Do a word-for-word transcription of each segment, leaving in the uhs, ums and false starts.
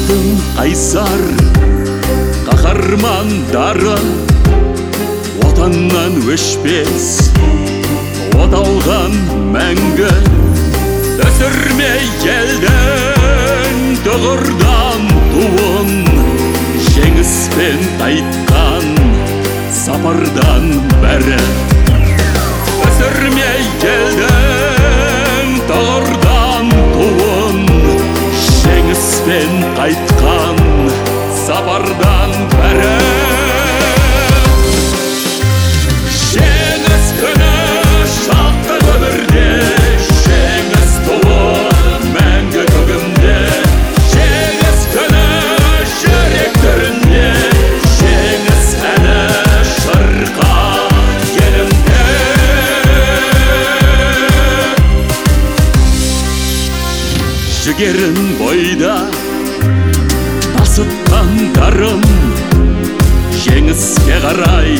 елдің қайсар қаһармандары отаннан өшпес оталған мәңгі өсірмей елдің тұғырдан туын жеңіспен қайтқан сапардан бәрі өсірмей елдің тұғырдан туын жеңіспен қайтқан сапардан бәрі жеңіс күні шақты өмірде жеңіс туы мәңгі көгімде жеңіс күні жүрек төрінде жеңіс әні шырқа елімде жігерін бойда тасытқандарым жеңіске қарай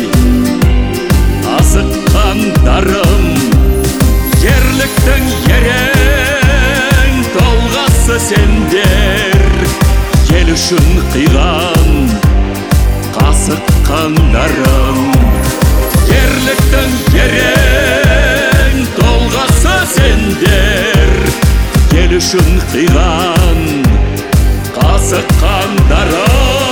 асыққандарым ерліктің ерен толғасы сендер ел үшін қиған қасыққандарым ерліктің ерен толғасы сендер ел үшін қиған қасыққандарым